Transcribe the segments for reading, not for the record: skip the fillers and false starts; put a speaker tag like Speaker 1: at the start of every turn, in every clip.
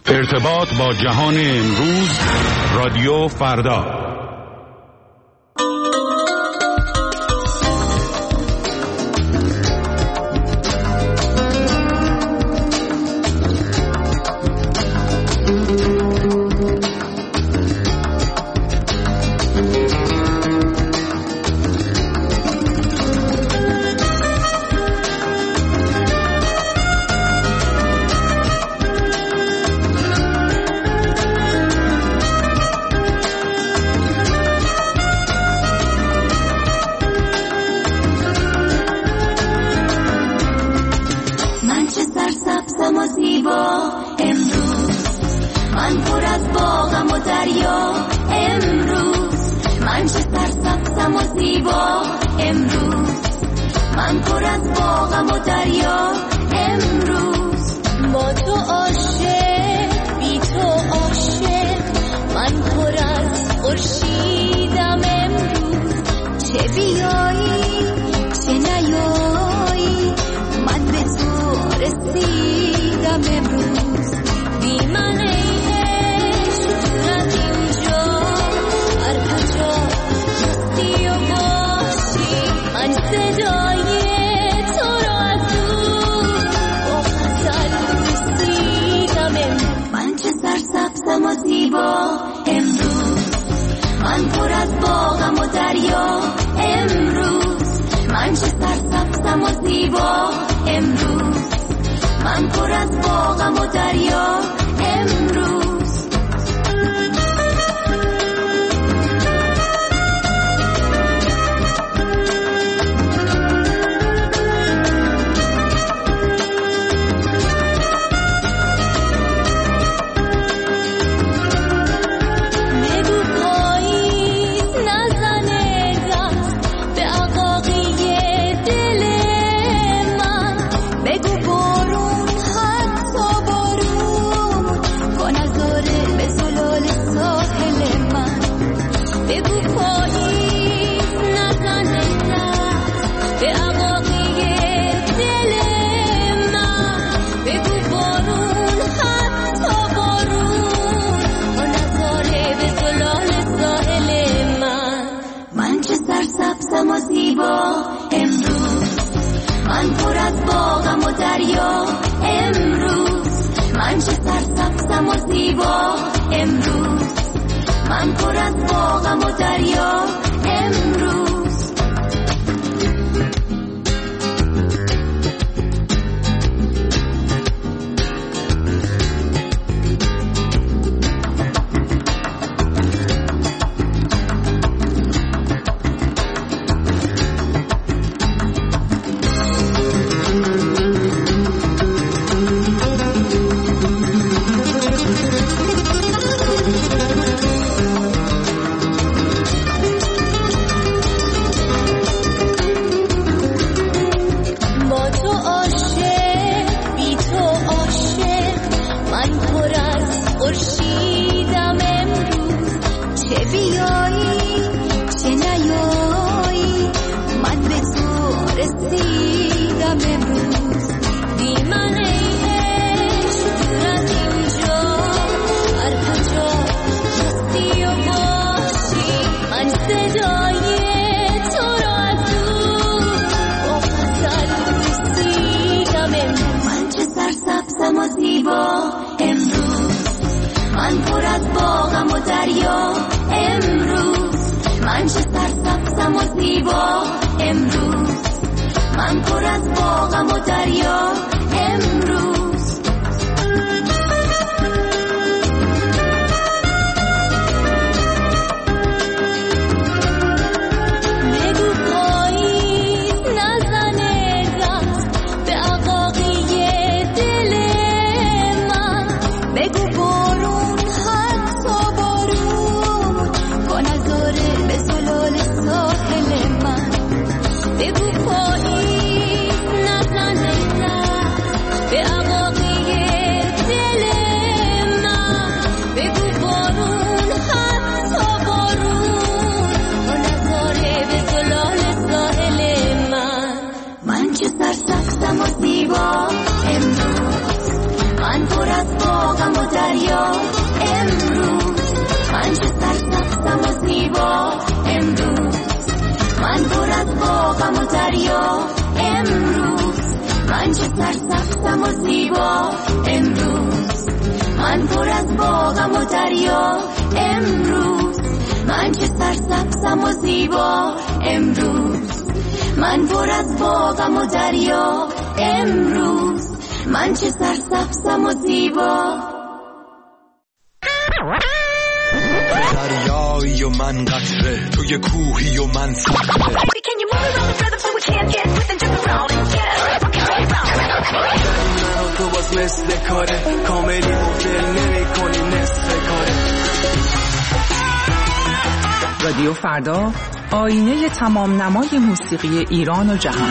Speaker 1: ارتباط با جهان امروز، رادیو فردا.
Speaker 2: بگو پاییز نزنه به از باغم و دریا امروز، من چه سرسبزم و زیبا امروز، من پر از باغم و دریا امروز، من چه سرسبزم و زیبا امروز، من پر از باغم و دریا امروز، من چه سرسبزم و زیبا امروز، من پر از باغم و دریا امروز، من چه سرسبزم و زیبا.
Speaker 3: دریایی و من قطره، توی کوهی و من صخره. من و تو باز مثل کاره، کاملی مفل نمی کنی نصف کاره.
Speaker 4: رادیو فردا، آینه تمام نمای موسیقی ایران و جهان.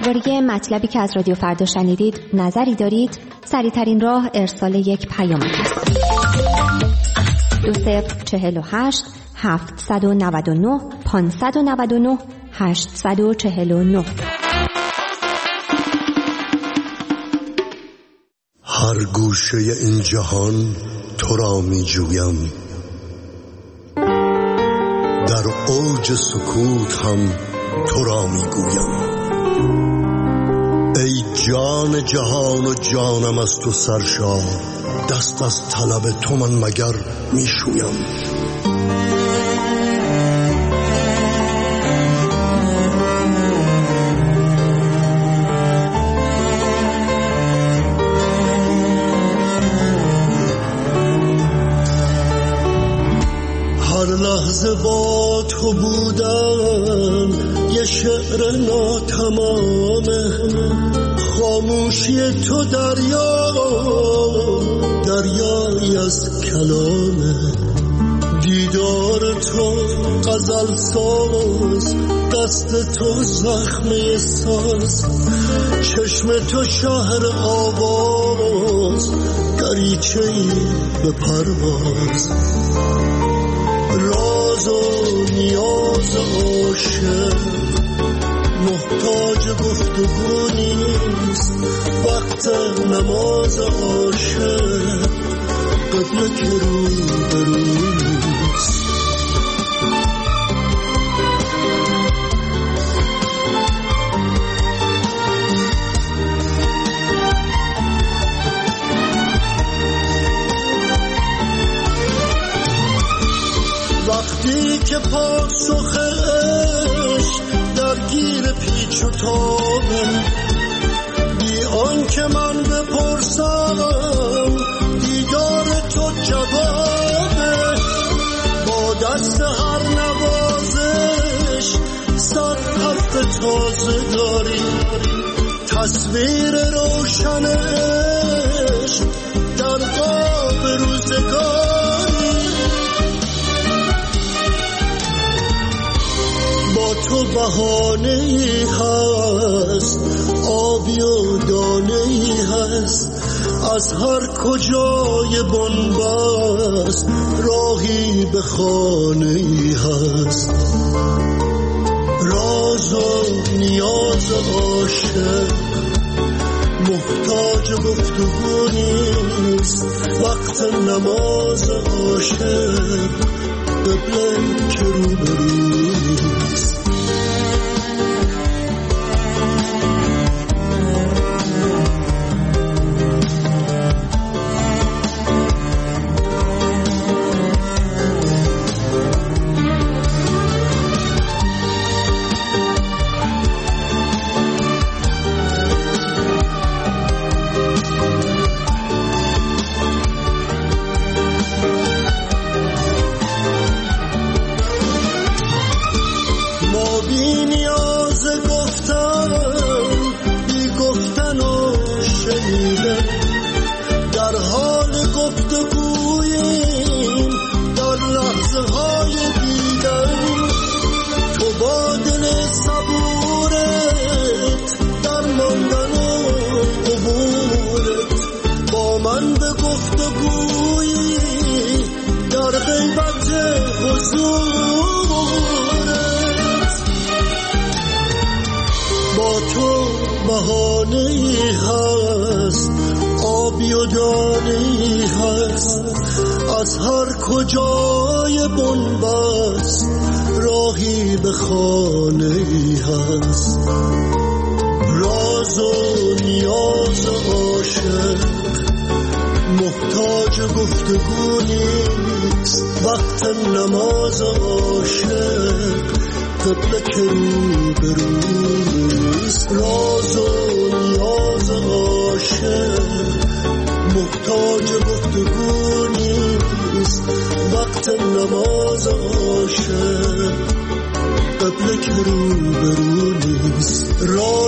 Speaker 5: درباره مطلبی که از رادیو فردا شنیدید نظری دارید؟ سریع‌ترین راه ارسال یک پیام است. 2048 799 599 849.
Speaker 6: هر گوشه این جهان تو را می جویم، در اوج سکوت هم تو را می گویم. ای جان جهان و جانم از تو سرشار، دست از طلب تو من مگر می شویم. لحظه با تو بودم یه شعر ناتمامه، خاموشی تو دریایی از کلامه. دیدار تو غزل ساز، دست تو زخمه ساز، چشم تو شهر آواز، دریچه‌ای به پرواز. راز و نیاز عاشق محتاج گفتگو نیست، وقت نماز عاشق قبله که رو نیست. وقتی که پاسخ عشق درگیر پیچ و تابه، بی آن که من بپرسم دیدار تو جوابه. با دست هر نوازش 100 حرف تازه داری، تصویر روشنش در قاب روزگاری. تو بهانه‌ای هست، آبی و دانه‌ای هست، از هر کجای بنبست راهی به خانه‌ای هست. راز و نیاز عاشق محتاج گفتگو نیست، وقت نماز عاشق قبله که روبرو نیست. بهانه‌ای هست، آبی و دانه‌ای هست، از هر کجای بنبست راهی به خانه‌ای هست. راز و نیاز عاشق محتاج گفتگو نیست، وقت نماز عاشق قبله که روبرو نیست. راز و نیاز عاشق محتاج گفتگو نیست، وقت نماز عاشق قبله که روبرو نیست.